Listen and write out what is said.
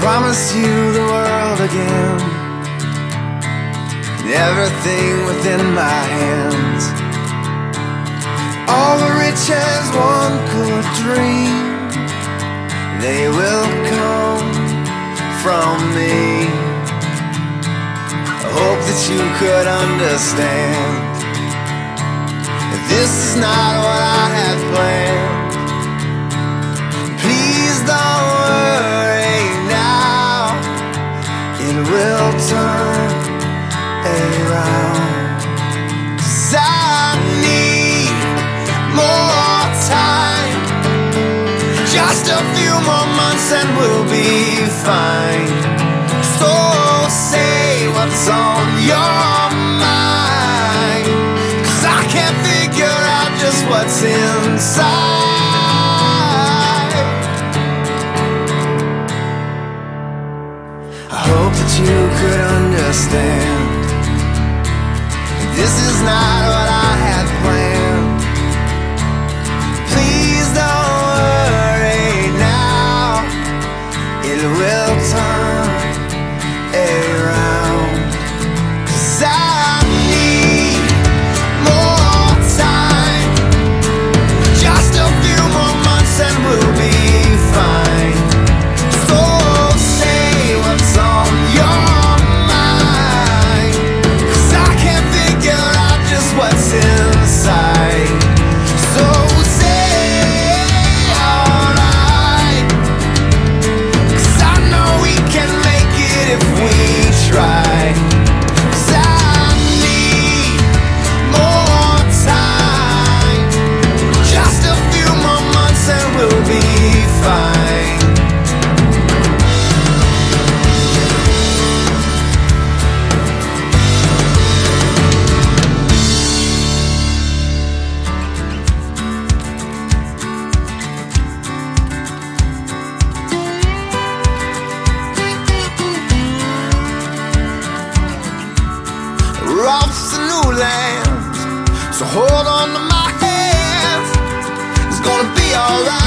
promise you the world again, everything within my hands. All the riches one could dream, they will come from me. I hope that you could understand that this is not what I had planned. Please don't worry now, it will turn around. 'Cause I need more time, just a few more months and we'll be fine. So say what's on your mind, 'cause I can't figure out just what's inside. I hope that you could understand this is not what I had planned. Please don't worry now, it will turn around. 'Cause I need more time, just a few more months and we'll be fine. So say what's on your mind, 'cause I can't figure out just what's inside. So say alright, 'cause I know we can make it if we try. 'Cause I need more time, just a few more months and we'll be fine. We're off to new lands, so hold on to my hands. It's gonna be alright.